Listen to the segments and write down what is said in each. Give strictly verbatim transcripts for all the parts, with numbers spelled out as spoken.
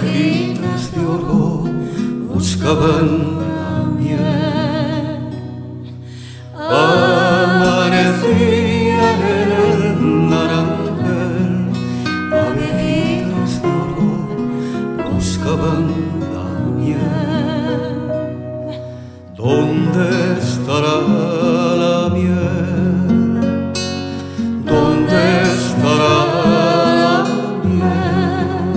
abejitas de oro buscaban la miel. Amanecía en el naranjal, abejitas de oro buscaban la miel. ¿Dónde estará la miel? ¿Dónde estará la miel?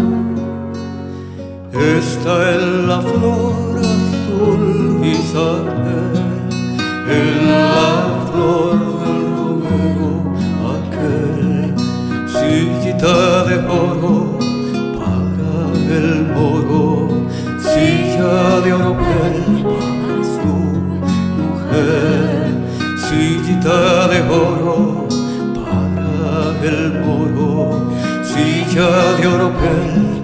Está en la flor azul Isabel, en la flor del romero aquel, sillita de oro para el moro, silla de oropel para su mujer, sillita de oro para el moro, silla de oropel